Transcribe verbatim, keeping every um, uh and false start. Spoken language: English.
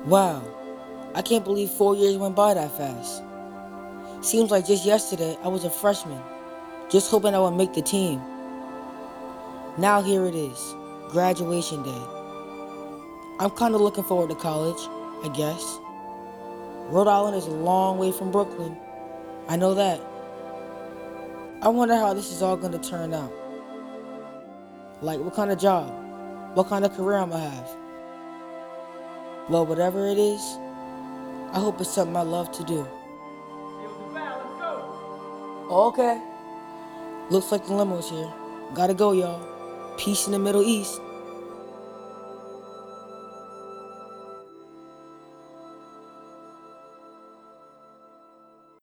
Wow, I can't believe four years went by that fast. Seems like just yesterday I was a freshman, just hoping I would make the team. Now here it is, graduation day. I'm kinda looking forward to college, I guess. Rhode Island is a long way from Brooklyn. I know that. I wonder how this is all gonna turn out. Like, what kind of job? What kind of career I'm gonna have? Well, whatever it is, I hope it's something I love to do. Okay. Looks like the limo's here. Gotta go, y'all. Peace in the Middle East.